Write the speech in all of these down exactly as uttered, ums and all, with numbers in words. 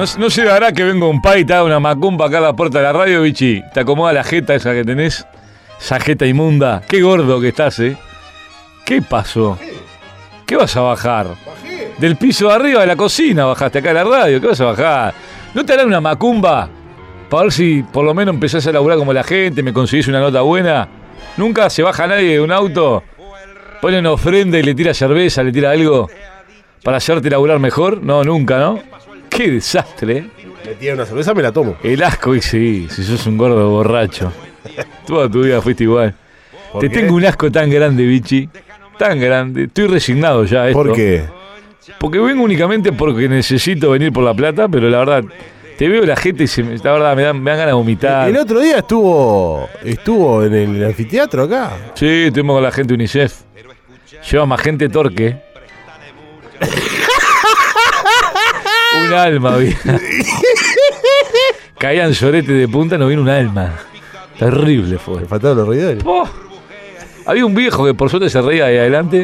No, no se dará que venga un pai y te haga una macumba acá a la puerta de la radio, bichi. Te acomoda la jeta esa que tenés. Esa jeta inmunda. Qué gordo que estás, ¿eh? ¿Qué pasó? ¿Qué vas a bajar? Bajé. Del piso de arriba de la cocina bajaste acá a la radio. ¿Qué vas a bajar? ¿No te harán una macumba? Para ver si por lo menos empezás a laburar como la gente, me conseguís una nota buena. Nunca se baja nadie de un auto, pone una ofrenda y le tira cerveza, le tira algo para hacerte laburar mejor. No, nunca, ¿no? Qué desastre, ¿eh? Me tira una cerveza, me la tomo. El asco, y sí, si sos un gordo borracho. Toda tu vida fuiste igual. Te qué? tengo un asco tan grande, bichi. Tan grande. Estoy resignado ya a esto. ¿Por qué? Porque vengo únicamente porque necesito venir por la plata, pero la verdad, te veo la gente y se me, la verdad me dan, me dan ganas de vomitar. El otro día estuvo estuvo en el anfiteatro acá. Sí, estuvimos con la gente de UNICEF. Lleva más gente torque. Un alma, vi. Caían sorete de punta, no vino un alma. Terrible fue. Me faltaron los reidores. Oh. Había un viejo que por suerte se reía ahí adelante.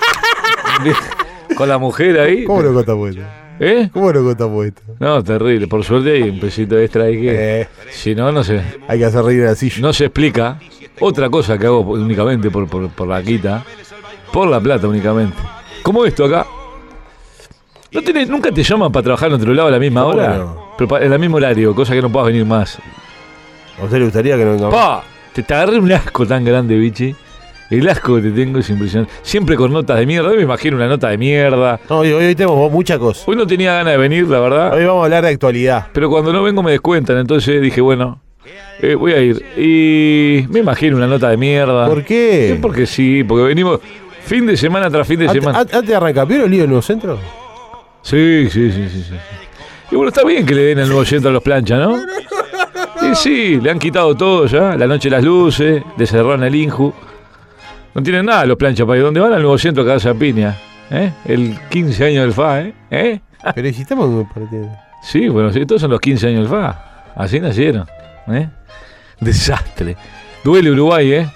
Con la mujer ahí. ¿Cómo lo contamos esto? ¿Eh? ¿Cómo lo contamos esto? No, terrible. Por suerte hay un pesito extra ahí que... Eh, Si no, no sé. hay que hacer reír en la silla. No se explica. Otra cosa que hago únicamente por, por, por la quita. Por la plata únicamente. Como esto acá. ¿No tenés, ¿Nunca te llaman para trabajar en otro lado a la misma ¿Cómo hora? no? Pero pa- en el mismo horario, cosa que no puedas venir más. ¿A usted le gustaría que no venga más? ¡Pa! Te, te agarré un asco tan grande, bichi. El asco que te tengo es impresionante. Siempre con notas de mierda. Hoy me imagino una nota de mierda. No, hoy, hoy tenemos muchas cosas. Hoy no tenía ganas de venir, la verdad. Hoy vamos a hablar de actualidad. Pero cuando no vengo me descuentan. Entonces dije, bueno, eh, voy a ir. Y me imagino una nota de mierda. ¿Por qué? Sí, porque sí, porque venimos fin de semana tras fin de Ante- semana. Antes de arrancar, ¿vieron el lío del nuevo centro? Sí, sí, sí, sí, sí. Y bueno, está bien que le den el nuevo centro a los planchas, ¿no? Sí, sí, le han quitado todo ya. La noche las luces, le cerraron el Inju. No tienen nada los planchas para ir. ¿Dónde van? Al nuevo centro a cagarse a piña. ¿Eh? El quince años del F A, ¿eh? ¿Eh? Pero si estamos en un partido. Sí, bueno, sí, todos son los quince años del F A. Así nacieron. ¿Eh? Desastre. Duele Uruguay, ¿eh?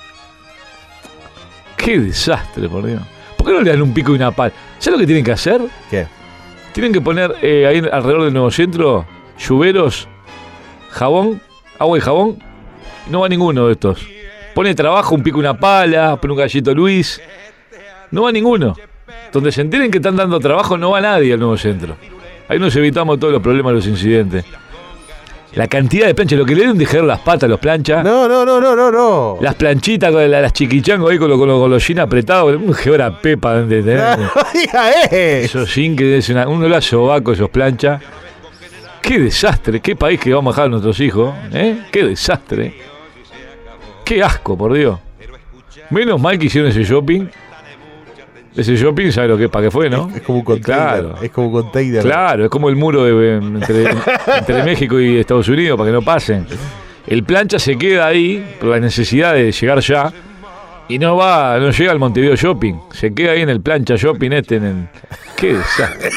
Qué desastre, por Dios. ¿Por qué no le dan un pico y una pala? ¿Sabes lo que tienen que hacer? ¿Qué? Tienen que poner eh, ahí alrededor del nuevo centro lluveros, jabón, agua y jabón. No va ninguno de estos. Pone trabajo, un pico y una pala, pone un gallito Luis. No va ninguno. Donde se enteren que están dando trabajo no va nadie al nuevo centro. Ahí nos evitamos todos los problemas, los incidentes. La cantidad de planchas, lo que le deben dejar las patas a los planchas. No, no, no, no, no, no. Las planchitas, con la- las chiquichangos ahí con los, con los golosinas apretados. Un gebra pepa. ¿entendés? No diga eso. Eso sin que es una, un olor a sobaco, esos planchas. Qué desastre, qué país que vamos a dejar a nuestros hijos, ¿eh? Qué desastre. Qué asco, por Dios. Menos mal que hicieron ese shopping. Ese shopping, ¿sabes lo que es? ¿Para qué fue, no? Es como un container. Claro. Es como un container. Claro, es como el muro de, entre, entre México y Estados Unidos, para que no pasen. El plancha se queda ahí por la necesidad de llegar ya. Y no va, no llega al Montevideo Shopping. Se queda ahí en el plancha shopping este en el... Qué desastre.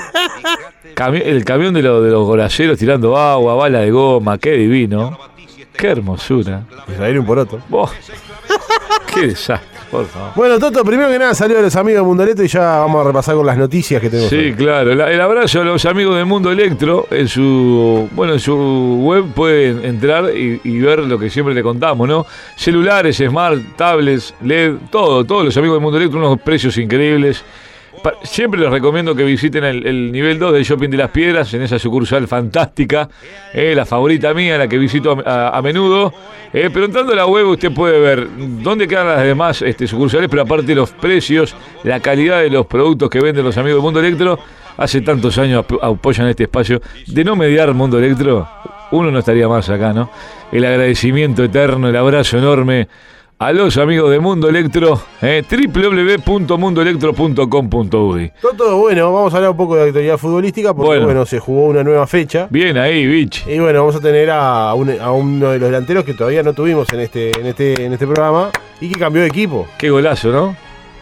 Cami- el camión de, lo- de los goraceros tirando agua, bala de goma, qué divino. Qué hermosura. Y salieron por otro. Vos. Qué desastre, por favor. Bueno, Toto, primero que nada salió de los amigos de Mundoleto y ya vamos a repasar con las noticias que tenemos. Sí, hoy. claro. La- el abrazo a los amigos del Mundo Electro. En su bueno, en su web pueden entrar y, y ver lo que siempre le contamos, ¿no? Celulares, smart, tablets, L E D, todo. Todos los amigos del Mundo Electro, unos precios increíbles. Pa- Siempre les recomiendo que visiten el, el nivel dos del Shopping de las Piedras, en esa sucursal fantástica, eh, la favorita mía, la que visito a, a- a menudo. Eh, pero entrando a la web usted puede ver dónde quedan las demás este, sucursales, pero aparte los precios, la calidad de los productos que venden los amigos del Mundo Electro. Hace tantos años ap- apoyan este espacio. De no mediar Mundo Electro, uno no estaría más acá, ¿no? El agradecimiento eterno, el abrazo enorme a los amigos de Mundo Electro, eh, doble u doble u doble u punto mundo electro punto com punto u y. Toto, bueno, vamos a hablar un poco de actualidad futbolística porque Bueno. bueno, se jugó una nueva fecha. Bien ahí, bitch. Y bueno, vamos a tener a, un- a uno de los delanteros que todavía no tuvimos en este, en este, en este programa y que cambió de equipo. Qué golazo, ¿no?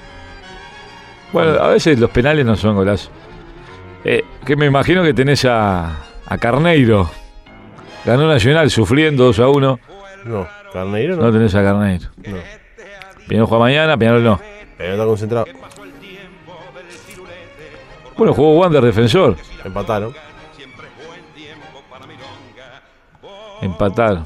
Bueno, a veces los penales no son golazos. Eh, que me imagino que tenés a, a Carneiro. Ganó Nacional sufriendo dos a uno. No, Carneiro no. No tenés a Carneiro. No, Peñarol juega mañana, Peñarol no. pero no está concentrado. Bueno, jugó Wander defensor. Empataron. Empatar.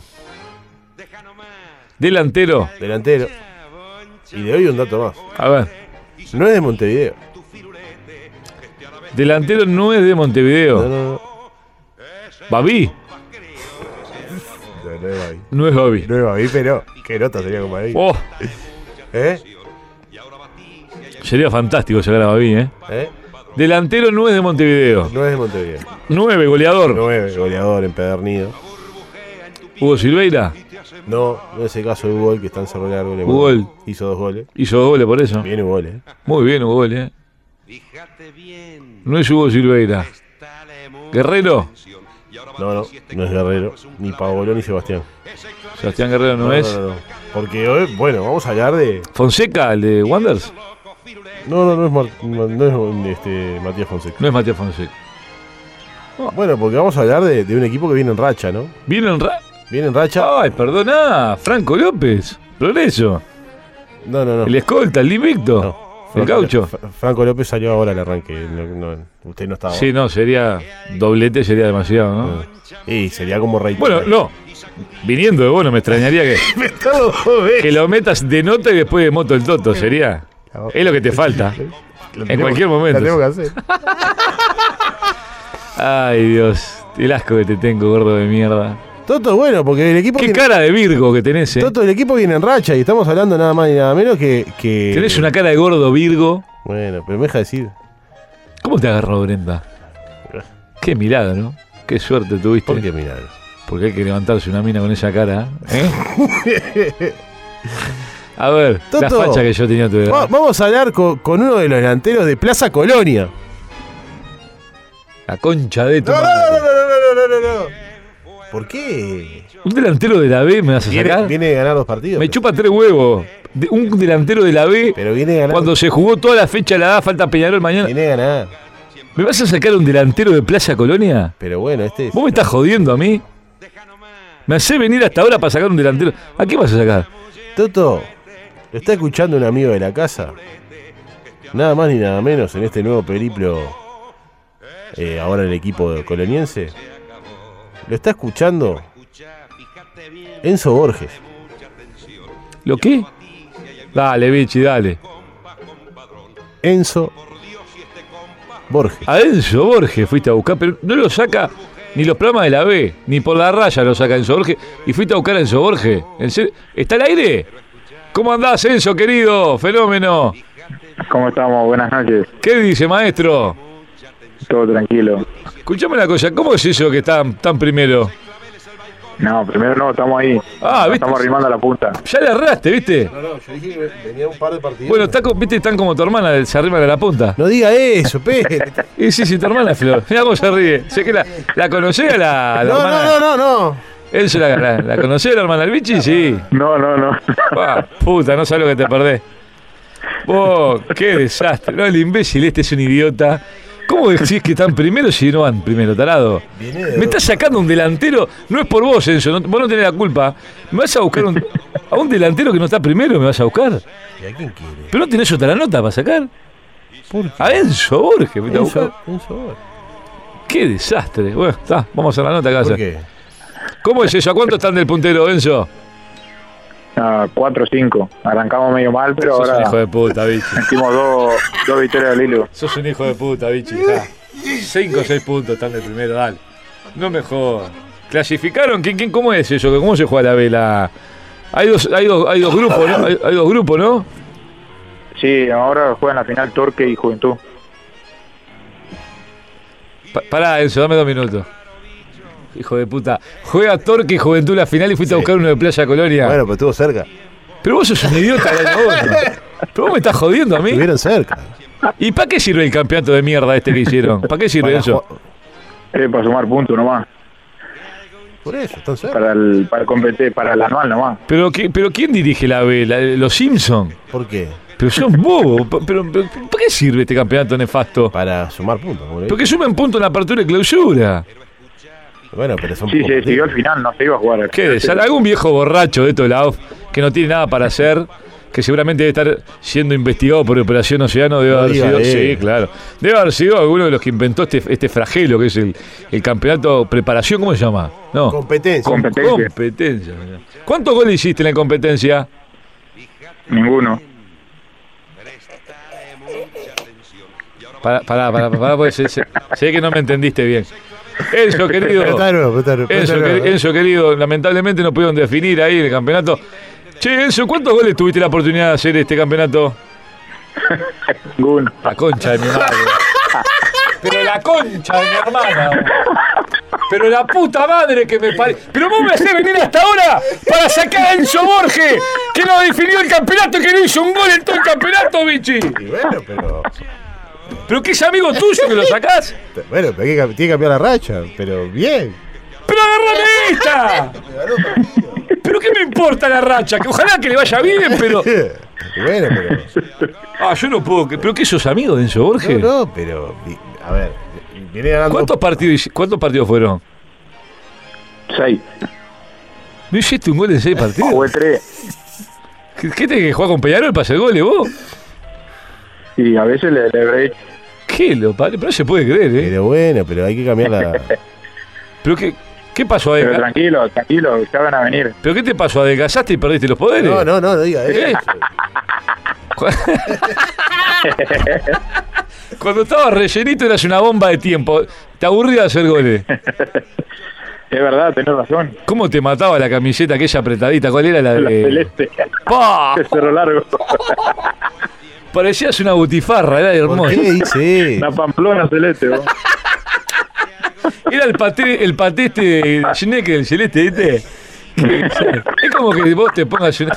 Delantero. Delantero. Y de hoy un dato más. A ver. No es de Montevideo. Delantero no es de Montevideo. No, no, no. Babi. No, no es Babi. No es Babi. No es Babi, pero qué nota sería con Babi. Oh, ¿Eh? sería fantástico llegar a Babi, ¿eh? ¿Eh? Delantero no es de Montevideo. No es de Montevideo. nueve, goleador. Nueve, goleador empedernido. Hugo Silveira. No, no es el caso de Hugo, que está en Cerro Largo. Le Hugo. hizo dos goles. Hizo dos goles por eso. Bien Hugo, ¿eh? Muy bien Hugo, ¿eh? No es Hugo Silveira. Guerrero. No, no, no es Guerrero. Ni Paolo ni Sebastián. Sebastián Guerrero no, no es. No, no, no. Porque hoy, bueno, vamos a hablar de. Fonseca, el de Wanderers. No, no, no es, Mar... no es este, Matías Fonseca. No es Matías Fonseca. Bueno, porque vamos a hablar de, de un equipo que viene en racha, ¿no? ¿Viene en ra... Viene en racha. Ay, perdona. Franco López. Progreso. No, no, no. El escolta, el invicto. No. El gaucho. Franco López salió ahora al arranque. No, no, usted no estaba. Sí, no, sería. Doblete sería demasiado, ¿no? No. Y sería como rey. Bueno, no. Viniendo de bueno, me extrañaría que. que lo metas de nota y después de moto el toto. Sería. Es lo que te falta. En cualquier momento. La tengo que hacer. Ay, Dios. El asco que te tengo, gordo de mierda. Toto, bueno, porque el equipo. Qué viene... cara de Virgo que tenés, eh. Toto, el equipo viene en racha y estamos hablando nada más y nada menos que. que... Tenés una cara de gordo Virgo. Bueno, pero me deja decir. ¿Cómo te agarró Brenda? Qué milagro, ¿no? Qué suerte tuviste. ¿Por qué milagro? Porque hay que levantarse una mina con esa cara, ¿eh? A ver, Toto, la facha que yo tenía tu edad. Va, vamos a hablar con, con uno de los delanteros de Plaza Colonia. La concha de tu No, no, madre. no, no, no, no, no, no. ¿Por qué? ¿Un delantero de la B me vas a Viene, sacar? viene de ganar dos partidos. Me pero, chupa tres huevos. De- un delantero de la B, pero viene de ganar. cuando se jugó toda la fecha la da, falta Peñarol mañana. Viene de ganar. ¿Me vas a sacar un delantero de Plaza Colonia? Pero bueno, este es. ¿Vos me estás jodiendo a mí? ¿Me hacés venir hasta ahora para sacar un delantero? ¿A qué vas a sacar? Toto, lo está escuchando un amigo de la casa. Nada más ni nada menos en este nuevo periplo. Eh, ahora en el equipo coloniense. Lo está escuchando Enzo Borges. ¿Lo qué? Dale, bichi, dale. Enzo Borges. A Enzo Borges fuiste a buscar, pero no lo saca ni los programas de la B, ni por la raya lo saca Enzo Borges. Y fuiste a buscar a Enzo Borges. ¿En serio? ¿Está al aire? ¿Cómo andás, Enzo, querido? Fenómeno. ¿Cómo estamos? Buenas noches. ¿Qué dice, maestro? Todo tranquilo. Escuchame una cosa, ¿cómo es eso que están tan primero? No, primero no, estamos ahí. Ah, ¿viste? Estamos arrimando la punta. Ya le erraste, ¿viste? No, no, yo dije que venía un par de partidos. Bueno, está, co- ¿viste? Están como tu hermana, se arriman a la punta. No diga eso, pe. Y sí, sí, tu hermana, Flor. Mirá cómo se ríe. Sé que la, la conocés a la, a la No, hermana. no, no, no, no. Enzo, la, la, la conocés a la hermana del bichi? Sí. No, no, no. Ah, puta, no sabes lo que te perdés. Vos, qué desastre. No, el imbécil este es un idiota. ¿Cómo decís que están primero si no van primero, tarado? Viene de Me dos. estás sacando un delantero, no es por vos, Enzo, no, vos no tenés la culpa. ¿Me vas a buscar un, a un delantero que no está primero? ¿Me vas a buscar? ¿Y a quién quiere? ¿Pero no tenés otra nota para sacar? ¿Por qué? A Enzo Borges, me está Enzo, buscando. Enzo Borges. Qué desastre. Bueno, está, vamos a la nota acá. ¿Por qué? ¿Cómo es eso? ¿A cuánto están del puntero, Enzo? Ah, cuatro cinco. Arrancamos medio mal, pero Sos un hijo ahora de puta, bichi. metimos dos, dos victorias del hilo. Sos un hijo de puta, bichi. Ja. Cinco o seis puntos están del primero, dale. No me jodas. ¿Clasificaron? ¿Quién, quién, ¿Cómo es eso? ¿Cómo se juega la vela? Hay dos, hay dos, hay dos grupos, ¿no? Hay, hay dos grupos, ¿no? Sí, ahora juegan la final Torque y Juventud. Pa- pará, Enzo, dame dos minutos. Hijo de puta. Juega Torque y Juventud la final y fuiste Sí. a buscar uno de Playa Colonia. Bueno, pero estuvo cerca. Pero vos sos un idiota, de otro. Pero vos me estás jodiendo a mí. Estuvieron cerca. ¿Y para qué sirve el campeonato de mierda este que hicieron? ¿Para qué sirve Para eso? ju- Eh, para sumar puntos nomás. Por eso, están cerca. Para el, para competir, para el anual nomás. ¿Pero, qué, pero ¿quién dirige la B? La- ¿Los Simpson? ¿Por qué? Pero son bobos. Pa- Pero, pero, ¿para qué sirve este campeonato nefasto? Para sumar puntos. como le Porque dije. sumen puntos en la apertura y clausura. Bueno, pero son Sí, pocos se siguió al partidos. final, no se iba a jugar. ¿Qué? ¿Sale algún viejo borracho de esto de la O F que no tiene nada para hacer que seguramente debe estar siendo investigado por Operación Océano, debe No haber diga sido, él. sí, claro, debe haber sido alguno de los que inventó este, este flagelo que es el, el campeonato preparación, ¿cómo se llama? No, Competencia. Com- Competencia. competencia. mirá. ¿Cuántos goles hiciste en la competencia? Ninguno. Pará, pará, pará, pará, porque sé, sé- sé que no me entendiste bien. Enzo, querido. Está de nuevo, está de nuevo, está Enzo, de nuevo. queri- Enzo, querido, lamentablemente no pudieron definir ahí el campeonato. Che, Enzo, ¿cuántos goles tuviste la oportunidad de hacer este campeonato? Ninguno. La concha de mi madre. Pero la concha de mi hermana. Pero la puta madre que me pare. Pero vos me hacés venir hasta ahora para sacar a Enzo Borges, que no definió el campeonato, que no hizo un gol en todo el campeonato, bichi. Y bueno, pero. Pero que es amigo tuyo que lo sacás. Bueno, pero hay que, tiene que cambiar la racha, pero bien. ¡Pero agarrame esta! ¿Pero qué me importa la racha? Que ojalá que le vaya bien, pero. Bueno, pero. Ah, yo no puedo. que- ¿Pero qué sos amigo de Enzo Borges? No, no, pero. A ver, viene ganando. ¿Cuántos partidos, ¿Cuántos partidos fueron? Seis. ¿No hiciste un gol en seis partidos? Jugué tres. ¿Qué, qué tenés que jugar con Peñarol para hacer goles vos? Y a veces le, le habré hecho. ¿Qué lo padre? Pero no se puede creer, ¿eh? Pero bueno, pero hay que cambiar la. ¿Pero qué, qué pasó? Pero Adelga- tranquilo, tranquilo, ya van a venir. ¿Pero qué te pasó? ¿Adelgazaste y perdiste los poderes? No, no, no, no diga ¿Eh? eso. Cuando estabas rellenito eras una bomba de tiempo. Te aburría de hacer goles. Es verdad, tenés razón. ¿Cómo te mataba la camiseta aquella apretadita? ¿Cuál era la La de...? celeste. ¡Pah! De Cerro Largo. Parecías una butifarra, era ¿Por hermoso. qué dice? La Pamplona celeste, vos. Era el paté, el paté este de Schnecker, el celeste, ¿viste? Que- Es como que vos te pongas una...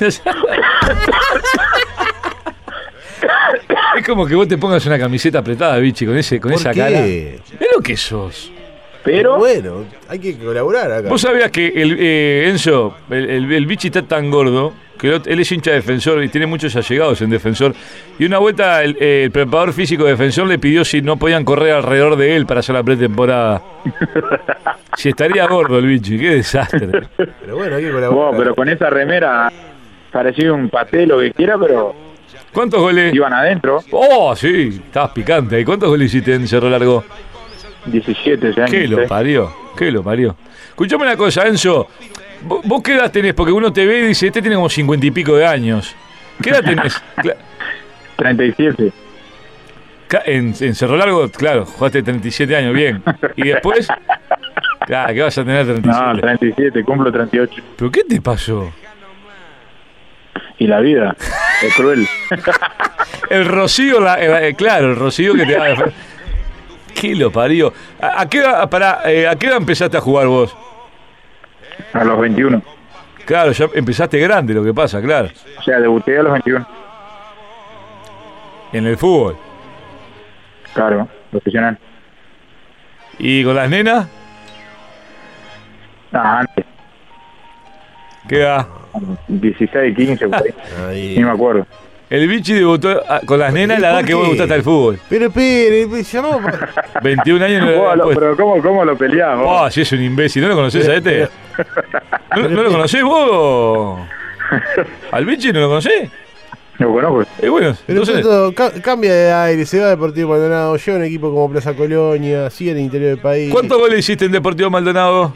Es como que vos te pongas una camiseta apretada, bichi, con ese, con ¿Por esa qué? cara. Es lo que sos. Pero Bueno, hay que colaborar acá. Vos sabías que el, eh, Enzo, el, el, el bichi está tan gordo que él él es hincha de Defensor y tiene muchos allegados en Defensor. Y una vuelta el, eh, el preparador físico de Defensor le pidió si no podían correr alrededor de él para hacer la pretemporada. Si estaría gordo el bichi, qué desastre. Pero bueno, hay que colaborar. vos, pero con esa remera parecía un paté, lo que quiera, pero ¿Cuántos goles? iban adentro. Oh, sí, estabas picante. ¿Y cuántos goles hiciste en Cerro Largo? diecisiete años. ¿Qué lo ¿eh? parió? ¿Qué lo parió? Escuchame una cosa, Enzo. ¿Vos, vos qué edad tenés? Porque uno te ve y dice, este tiene como cincuenta y pico de años. ¿Qué edad tenés? Cla- treinta y siete. Ca- En, en Cerro Largo, claro, jugaste treinta y siete años, bien. Y después, claro, que vas a tener treinta y siete. No, treinta y siete, cumplo treinta y ocho. ¿Pero qué te pasó? Y la vida es cruel. El rocío, la- eh, claro, el rocío que te va a defender. ¿Qué lo parió? ¿A, a qué edad, pará, eh, ¿a qué edad empezaste a jugar vos? A los veintiuno. Claro, ya empezaste grande, lo que pasa, claro. O sea, debuté a los veintiuno. En el fútbol. Claro, profesional. ¿Y con las nenas? Ah, antes. ¿Qué edad? dieciséis, quince, por ahí. Ahí. Ni me acuerdo. El bichi debutó ah, con las nenas a la edad ¿Por que vos qué? gustaste al fútbol. Pero espere, me llamó. pa- veintiún años no le Vos, había lo- puesto. pero ¿cómo, cómo lo peleás, vos? Oh, si es un imbécil, ¿no lo conocés a este? ¿No, no lo conocés vos? ¿Al bichi no lo conocés? Lo conozco. Eh, bueno, Pero entonces... todo ca- cambia de aire, se va a Deportivo Maldonado, lleva un equipo como Plaza Colonia, sigue en el interior del país. ¿Cuántos goles hiciste en Deportivo Maldonado?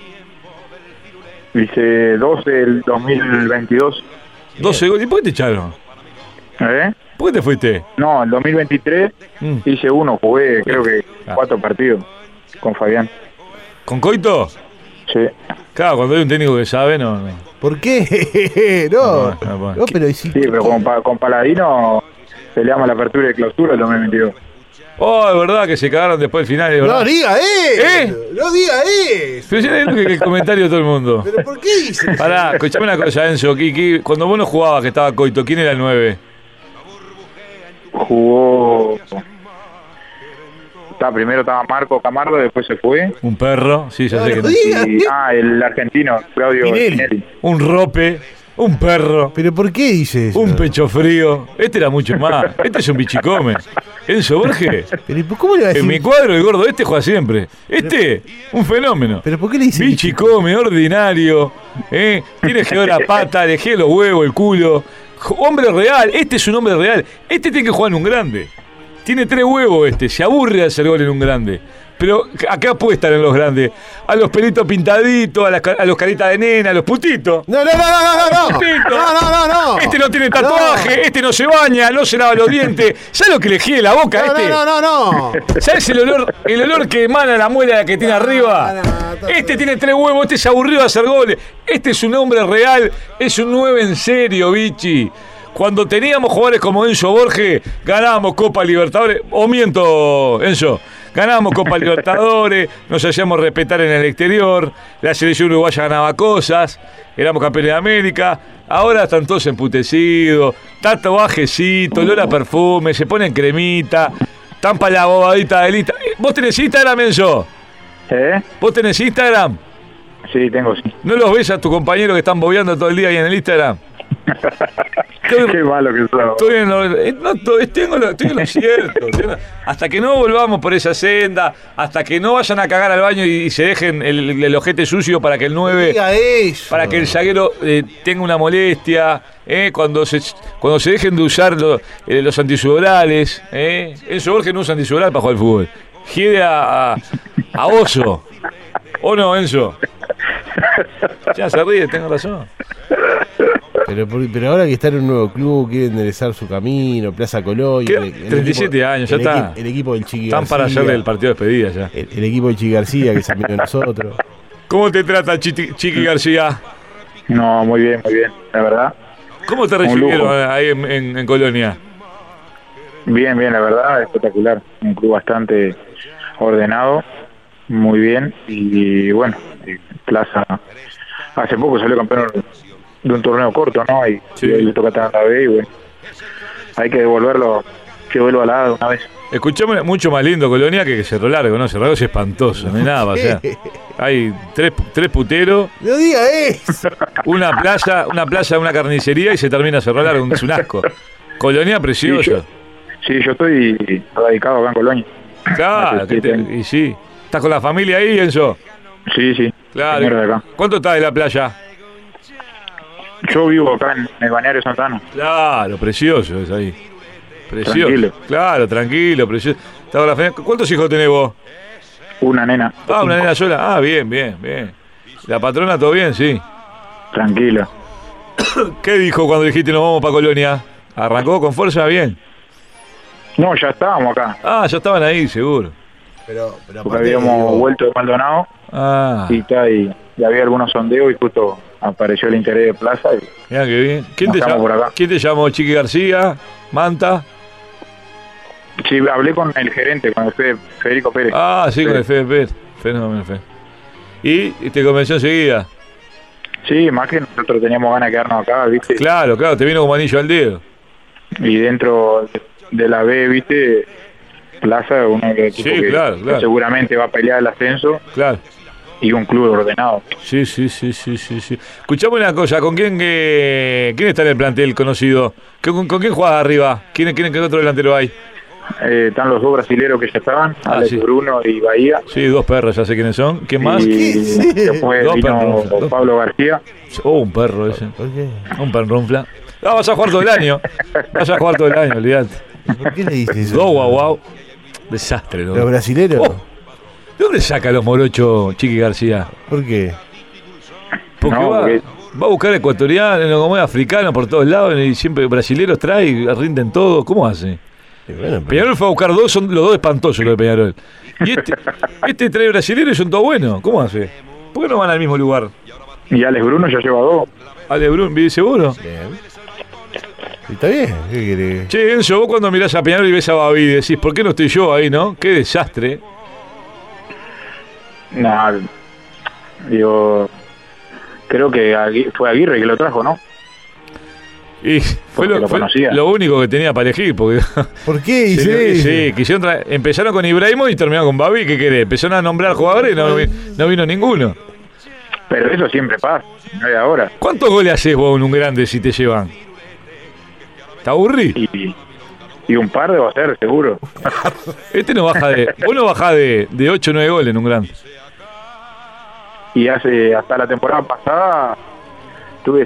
Hice doce el dos mil veintidós. doce goles. ¿Y por qué te echaron? ¿Eh? ¿Por qué te fuiste? No, el dos mil veintitrés Mm. hice uno, jugué creo que Ah. cuatro partidos con Fabián. ¿Con Coito? Sí. Claro, cuando hay un técnico que sabe, no... no. ¿Por qué? no, No, no, no. no, pero y si- Sí, pero con, Pa- con Paladino peleamos la apertura y clausura el dos mil veintidós. Oh, es verdad que se cagaron después del final, es No verdad. diga eso, ¿Eh? no diga eso. Pero ya es lo que el comentario de todo el mundo. ¿Pero por qué dice? Pará, escuchame una cosa, Enzo. que- que cuando vos no jugabas, que estaba Coito, ¿quién era el nueve? Jugó... Está, primero estaba Marco Camargo, después se fue. Un perro, sí, ya No, sé no que no. diga. Y, ah, el argentino, Claudio Pinelli. Pinelli. Un rope, un perro, ¿Pero por qué dice eso? un pecho frío. Este era mucho más. Este es un bichicome. Enzo Borges. ¿Pero ¿y por- cómo le va a decir? En mi cuadro, el gordo este juega siempre. Este, un fenómeno. ¿Pero por qué le dice Bichicome, ordinario. ¿eh? Tiene que ver la pata, dejé los huevos, el culo. Hombre real, este es un hombre real. Este tiene que jugar en un grande. Tiene tres huevos este, se aburre de hacer gol en un grande. Pero ¿a qué apuestan en los grandes? A los pelitos pintaditos, a, las, a los caritas de nena, a los putitos. No, no, no, no, no, no. No, no, no, no. Este no tiene tatuaje, no. Este no se baña, no se lava los dientes. ¿Sabes lo que le gira la boca a no, este? No, no, no, no. ¿Sabes el olor, el olor que emana la muela que tiene arriba? No, no, no, este tiene tres huevos, este se aburrió de hacer goles. Este es un hombre real, es un nueve en serio, bichi. Cuando teníamos jugadores como Enzo Borges, ganábamos Copa Libertadores. O miento, Enzo. Ganábamos Copa Libertadores, nos hacíamos respetar en el exterior, la selección uruguaya ganaba cosas, éramos campeones de América. Ahora están todos emputecidos, tatuajecito, olor a perfume, se ponen cremita, están para la bobadita de lista. ¿Vos tenés Instagram, Enzo? ¿Eh? ¿Vos tenés Instagram? Sí, tengo, sí. ¿No los ves a tu compañero que están bobeando todo el día ahí en el Instagram? Qué malo que sos. Estoy en lo, no, tengo lo, estoy en lo cierto. Tengo, hasta que no volvamos por esa senda, hasta que no vayan a cagar al baño y, y se dejen el, el ojete sucio para que el nueve, para que el zaguero eh, tenga una molestia, eh, cuando se cuando se dejen de usar lo, eh, los antisudorales. Eh. Enzo Borges no usa antisudoral para jugar al fútbol. Quiere a, a, a oso. ¿O no, Enzo? Ya se ríe, tengo razón. Pero, pero ahora que está en un nuevo club, quiere enderezar su camino, Plaza Colón. El, el treinta y siete equipo, años, ya el está. Equi, el equipo del Chiqui Están García. para hacerle el partido de despedida ya. El, el equipo del Chiqui García, que es amigo de nosotros. ¿Cómo te trata Chiqui, Chiqui García? No, muy bien, muy bien, la verdad. ¿Cómo te recibieron ahí en, en, en Colonia? Bien, bien, la verdad, espectacular. Un club bastante ordenado, muy bien. Y bueno, Plaza hace poco salió campeón de un torneo corto, ¿no? Y, sí. y le toca estar en la B y bueno, hay que devolverlo, que vuelva a la A de una vez. Escuchame, mucho más lindo Colonia que Cerro Largo, ¿no? Cerro Largo es espantoso, no hay nada, o sea, hay tres, tres puteros. No diga eso. Una playa, una playa, una carnicería y se termina Cerro Largo, es un asco. Colonia preciosa. Sí, yo, sí, yo estoy radicado acá en Colonia. Claro, que te, y sí. ¿Estás con la familia ahí, Enzo? Sí, sí. Claro. De acá. ¿Cuánto estás de la playa? Yo vivo acá en el balneario Santana. Claro, precioso es ahí. Precioso. Tranquilo. Claro, tranquilo, precioso. ¿Cuántos hijos tenés vos? Una nena. Ah, una nena sola. Ah, bien, bien, bien. ¿La patrona todo bien? Sí. Tranquilo. ¿Qué dijo cuando dijiste nos vamos para Colonia? ¿Arrancó con fuerza? Bien. No, ya estábamos acá. Ah, ya estaban ahí, seguro. Pero, pero Porque habíamos digo... vuelto de Maldonado. Ah. Y, ta, y, y había algunos sondeos y justo apareció el interés de Plaza. Y mirá qué bien. ¿Quién te, llamó, ¿Quién te llamó? ¿Chiqui García? ¿Manta? Sí, hablé con el gerente, con el Fede, Federico Pérez. Ah, sí, sí, con el Fede Pérez. Fenómeno, Fede. ¿Y te convenció enseguida? Sí, más que nosotros teníamos ganas de quedarnos acá, ¿viste? Claro, claro, te vino como anillo al dedo. Y dentro de la B, ¿viste? Plaza, uno que, sí, que, claro, claro. que seguramente va a pelear el ascenso. Claro. Y un club ordenado. Sí, sí, sí, sí, sí, sí. Escuchame una cosa, ¿con quién eh, quién está en el plantel conocido? ¿Con, con quién juega arriba? ¿Quién, quién, qué otro delantero hay? Eh, están los dos brasileros que ya estaban, ah, Alex sí. Bruno y Bahía. Sí, dos perros, ya sé quiénes son. ¿Quién más? Y después dos vino perros, Pablo dos. García. Oh, un perro ese. ¿Por qué? Un perronfla. Ah, vas a jugar todo el año. Vas a jugar todo el año, olvidate. ¿Por qué le dices eso? Dos guau guau. Desastre, ¿no? ¿Los brasileros? Oh, ¿de dónde saca los morochos Chiqui García? ¿Por qué? Porque, no, va, porque va a buscar ecuatoriano, como es africano por todos lados y siempre brasileros trae y rinden todo. ¿Cómo hace? Sí, bueno, pero... Peñarol fue a buscar dos, son los dos espantosos los de Peñarol. Y este, este trae brasileros y son todos buenos. ¿Cómo hace? ¿Por qué no van al mismo lugar? Y Alex Bruno ya lleva dos. Alex Bruno, ¿vive seguro? Bien. Está bien, ¿qué querés? Che, Enzo, vos cuando mirás a Peñarol y ves a Babi decís, ¿por qué no estoy yo ahí, no? Qué desastre. Nah, digo, creo que Agui- fue Aguirre que lo trajo, ¿no? Y fue, lo, lo, fue conocía. lo único que tenía para elegir, porque... ¿Por qué sí, dice eso? sí, quisieron tra- empezaron con Ibrahimovic y terminaron con Babi, ¿qué querés? Empezaron a nombrar jugadores y no, vi- no vino ninguno. Pero eso siempre pasa, no es ahora. ¿Cuántos goles haces vos en un grande si te llevan? ¿Te aburrís? Y, y un par debo hacer, seguro. Este no baja de... Vos no bajás de, de ocho o nueve goles en un grande. Y hace hasta la temporada pasada tuve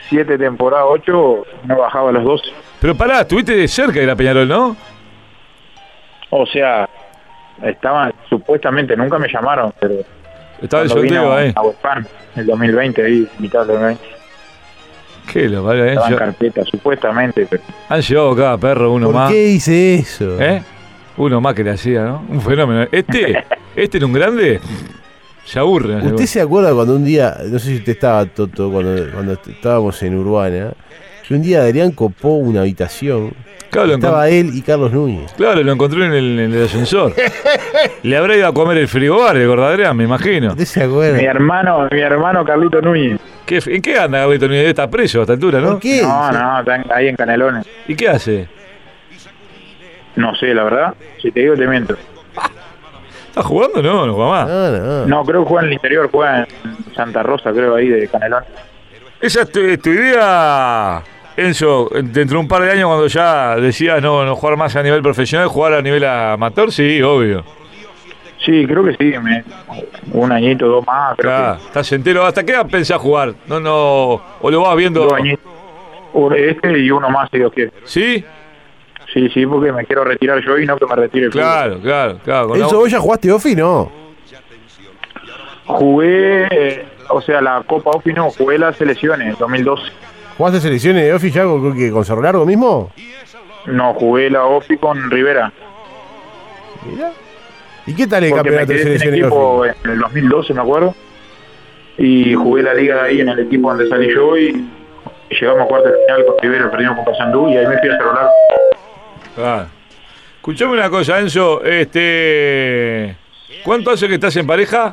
siete temporadas, ocho, no bajaba a los doce. Pero pará, estuviste cerca de la Peñarol, ¿no? O sea, estaban, supuestamente, nunca me llamaron, pero... Estaba el cuando sorteo vino ahí. a Huespan, el dos mil veinte, ahí, mitad del dos mil veinte. ¿Qué lo vale? Estaba en ¿Eh? carpeta, supuestamente, pero... Han llevado cada perro uno ¿Por más. qué hice eso? ¿Eh? Uno más que le hacía, ¿no? Un fenómeno. Este, este era un grande, se aburre. ¿No? ¿Usted se acuerda cuando un día, no sé si usted estaba, Toto, cuando, cuando estábamos en Urbana, que un día Adrián copó una habitación, Claro, lo estaba encont- él y Carlos Núñez? claro, lo encontré en el, en el ascensor. Le habrá ido a comer el frigobar, el Gordadrián, me imagino. ¿Usted se acuerda? Mi hermano, mi hermano Carlito Núñez. ¿Qué, ¿En qué anda Gabriel Núñez? Está preso a esta altura, ¿no? ¿Por qué? No, no, está en- ahí en Canelones. ¿Y qué hace? No sé, la verdad. Si te digo, te miento. ¿Está jugando? No, no juega más. No, no. No, creo que juega en el interior, juega en Santa Rosa, creo, ahí de Canelones. Esa es tu, tu idea, Enzo, dentro de un par de años cuando ya decías no, no jugar más a nivel profesional, jugar a nivel amateur, sí, obvio. Sí, creo que sí. Me, un añito, dos más. Creo Claro, estás entero. ¿Hasta qué edad pensás jugar? No, no, o lo vas que viendo. dos añitos. Un- Este y uno más, si Dios quiere. ¿Sí? Sí, sí, porque me quiero retirar yo y no que me retire el fútbol. Claro, claro, claro. con ¿Eso la- vos ya jugaste Ofi? No. Jugué, eh, o sea, la Copa Ofi no, jugué las selecciones, dos mil doce. ¿Jugaste selecciones de Ofi ya con, creo que con Cerro Largo mismo? No, jugué la Ofi con Rivera. Mirá. ¿Y qué tal el Porque me campeonato de quedé sin selecciones de equipo Ofi? en el dos mil doce, me acuerdo. Y jugué la liga de ahí en el equipo donde salí yo y llegamos a cuarto de final con Rivera, perdimos con Paysandú y ahí me fui a Cerro Largo. Claro. Escuchame una cosa, Enzo. Este, ¿cuánto hace que estás en pareja?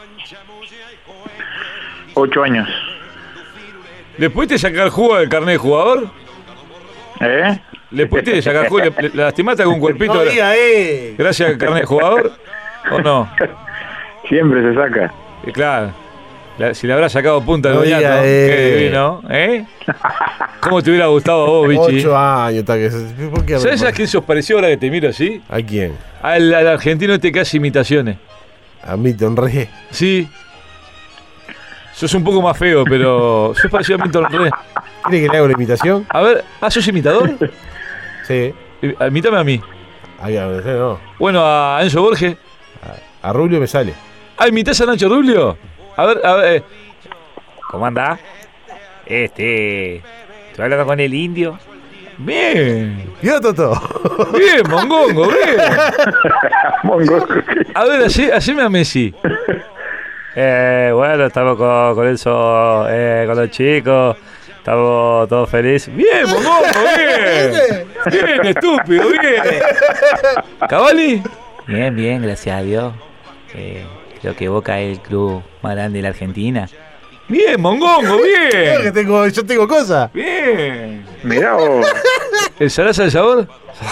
Ocho años. ¿Le pudiste sacar jugo del carnet de jugador? ¿Eh? ¿Le pudiste sacar jugo? ¿Le, le lastimaste algún cuerpito? No diga, eh. Gracias al carnet de jugador. ¿O no? Siempre se saca. Eh, claro. La- si le habrá sacado punta al No Boñato, diga, qué eh. divino, ¿eh? ¿Cómo te hubiera gustado a vos, Vichy? Ocho años, está que... ¿Por qué? ¿Sabes a quién sos parecido ahora que te miro así? ¿A quién? Al, al argentino este que hace imitaciones. A Milton Re. Sí. Sos un poco más feo, pero sos parecido a Milton Re. ¿Quiere que le haga una imitación? A ver, ¿ah, sos imitador? Sí. Eh, Imítame a mí. A, no, sé, no. Bueno, a Enzo Borges. A Rubio me sale. Ah, ¿imitás a Nacho Rubio? A ver, a ver. eh. ¿Cómo anda? Este. Estoy hablando con el indio. Bien. ¿Qué Toto? Bien, Mongongo, bien. Mongo. A ver, hacé- haceme a Messi. Eh, bueno, estamos con, con eso, eh, con los chicos. Estamos todos felices. Bien, Mongongo, bien. Bien, estúpido, bien. ¿Cavalli? Bien, bien, gracias a Dios. Eh, creo que Boca es el club más grande de la Argentina. Bien, Mongongo, Creo que bien. tengo, yo tengo cosas. Bien. Mirá vos. ¿El Sarasa del sabor?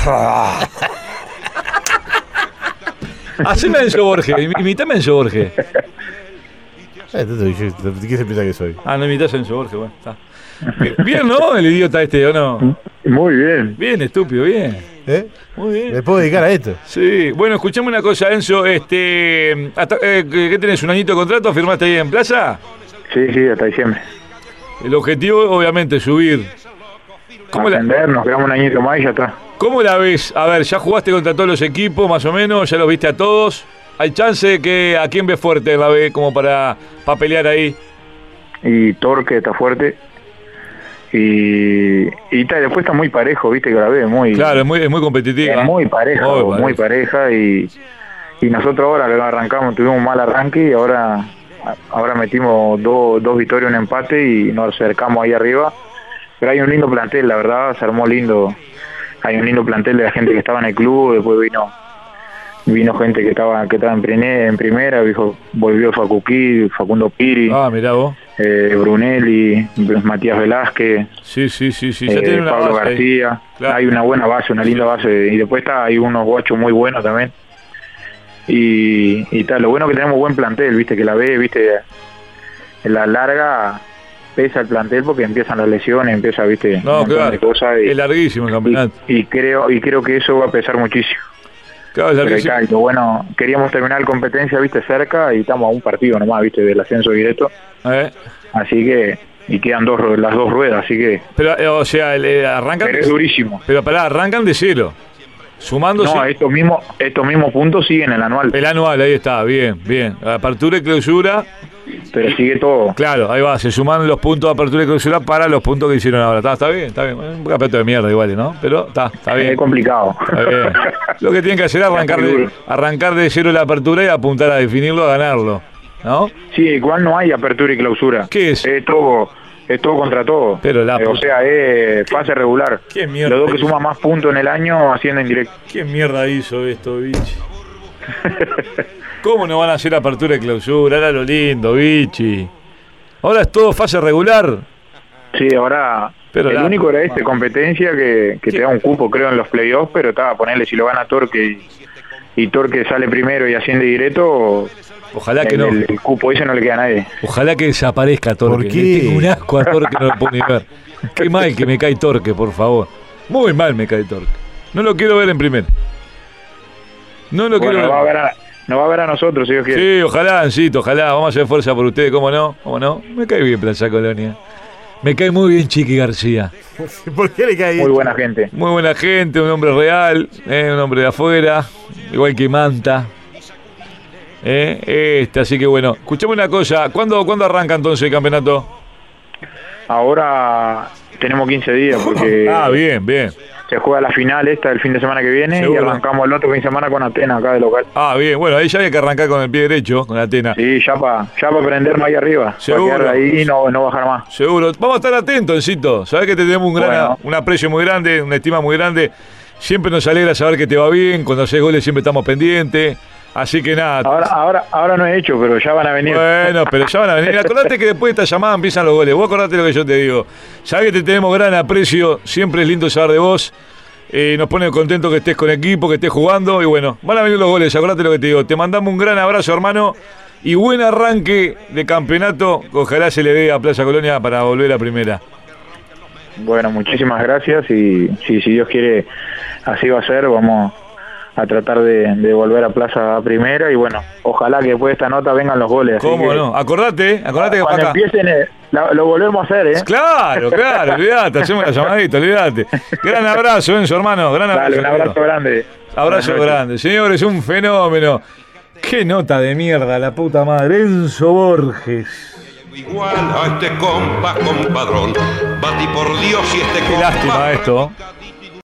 Haceme a Enzo Borges, imi- imitame a Enzo Borges. Eh, Toto, yo- ¿Qué se piensa que soy? Ah, no imitas a Enzo Borges, bueno, está. Bien, ¿no? El idiota este, ¿o no? Muy bien. Bien, estúpido, bien. ¿Eh? Muy bien. ¿Me puedo dedicar a esto? Sí, bueno, escuchame una cosa, Enzo. Este, hasta, eh, ¿qué qué tenés? ¿Un añito de contrato? ¿Firmaste ahí en Plaza? Sí, sí, hasta diciembre. El objetivo, obviamente, subir. ¿Cómo la, Ascender, nos quedamos un añito más y ya está. ¿Cómo la ves? A ver, ya jugaste contra todos los equipos, más o menos, ya los viste a todos. ¿Hay chance de que a quién ves fuerte en la B como para, para pelear ahí? Y Torque está fuerte. Y, y está- después está muy parejo, viste que la ve, muy, Claro, es muy, es muy competitiva. es muy pareja, Muy muy pareja. y, y nosotros ahora lo arrancamos, tuvimos un mal arranque y ahora ahora metimos dos, dos victorias, un empate y nos acercamos ahí arriba. Pero hay un lindo plantel, la verdad, se armó lindo. Hay un lindo plantel de la gente que estaba en el club, después vino vino gente que estaba que estaba en, prine- en primera, dijo, volvió Facuquí, Facundo Piri, Ah, mirá vos. eh, Brunelli, Matías Velázquez, Sí, sí, sí, sí. Ya eh, tiene una Pablo base ahí. García. Claro. Hay una buena base, una linda base. Y después está hay unos guachos muy buenos también. Y, y tal, lo bueno que tenemos buen plantel, viste, que la ve, viste, en la larga pesa el plantel porque empiezan las lesiones, empieza, viste, No, un montón claro. de cosas. Y, Es larguísimo el campeonato. y, y creo y creo que eso va a pesar muchísimo. Claro, es Pero larguísimo. y tal, lo bueno, queríamos terminar la competencia, viste, cerca y estamos a un partido nomás, viste, del ascenso directo. Eh, Así que y quedan dos las dos ruedas, así que... Pero, eh, o sea, le arrancan... Pero es durísimo. Pero pará, arrancan de cero. Sumando... No, estos mismos, estos mismos puntos siguen el anual. El anual, ahí está, bien, bien. Apertura y clausura. Pero sigue todo. Claro, ahí va, se suman los puntos de apertura y clausura para los puntos que hicieron ahora. Está, está bien, está bien. Un campeonato de mierda igual, ¿no? Pero está, está bien. Es complicado. Está bien. Lo que tienen que hacer es arrancar de, arrancar de cero la apertura y apuntar a definirlo, a ganarlo, ¿no? Sí, igual no hay apertura y clausura. ¿Qué es? Es todo, es todo contra todo. Pero la eh, o sea, es fase regular. ¿Qué mierda? Los dos que hizo? suman más puntos en el año ascienden directo. ¿Qué mierda hizo esto, bichi? ¿Cómo no van a hacer apertura y clausura? Era lo lindo, bichi. Ahora es todo fase regular. Sí, ahora pero el la, único era este, competencia que, que te da un cupo, creo, en los playoffs, pero estaba, ponerle si lo gana Torque y, y Torque sale primero y asciende directo. Ojalá que el, no. El, el cupo ese no le queda a nadie. Ojalá que desaparezca Torque. ¿Por qué? Le tengo un asco a Torque, no lo puedo ni ver. Qué mal que me cae Torque, por favor. Muy mal me cae Torque. No lo quiero ver en primera. No lo Bueno, quiero no ver. va a ver a, no va a ver a nosotros, si Dios quiere. Sí, ojalá, Ancito, ojalá. Vamos a hacer fuerza por ustedes, ¿cómo no? ¿Cómo no? Me cae bien Plaza Colonia. Me cae muy bien Chiqui García. ¿Por qué le cae Muy buena gente. Muy buena gente, un hombre real, eh, un hombre de afuera, igual que Manta. Eh, este, así que bueno, escuchame una cosa, ¿cuándo, ¿cuándo arranca entonces el campeonato? Ahora tenemos quince días porque Ah, bien, bien. se juega la final esta el fin de semana que viene. Seguro. Y arrancamos el otro fin de semana con Atenas acá de local. Ah, bien, bueno, ahí ya había que arrancar con el pie derecho, con Atenas. Sí, ya para ya pa prendernos ahí arriba. Seguro. Para quedar ahí y no, no bajar más. Seguro. Vamos a estar atentos, Encito. Sabés que te tenemos un, gran, Bueno. un aprecio muy grande, una estima muy grande. Siempre nos alegra saber que te va bien. Cuando haces goles siempre estamos pendientes. Así que nada. Ahora, ahora, ahora no he hecho, pero ya van a venir. Bueno, pero ya van a venir. Acordate que después de esta llamada empiezan los goles. Vos acordate lo que yo te digo. Sabés que te tenemos gran aprecio. Siempre es lindo saber de vos. Eh, nos pone contento que estés con equipo, que estés jugando. Y bueno, van a venir los goles. Acordate lo que te digo. Te mandamos un gran abrazo, hermano. Y buen arranque de campeonato. Ojalá se le dé a Plaza Colonia para volver a primera. Bueno, muchísimas gracias y si, si Dios quiere así va a ser, vamos a tratar de, de volver a Plaza a primera y bueno, ojalá que después de esta nota vengan los goles. así ¿Cómo que no? Acordate, acordate que cuando para acá. empiecen eh, lo, lo volvemos a hacer, ¿eh? Claro, claro, olvidate, hacemos la llamadita, olvidate. Gran abrazo, Enzo, hermano, gran abrazo. Dale, un abrazo querido. grande. Abrazo Buenas noches. grande. Señores, un fenómeno. Qué nota de mierda, la puta madre. Enzo Borges. Igual a este compa, compadrón. Batí por Dios y este Qué compa. lástima esto.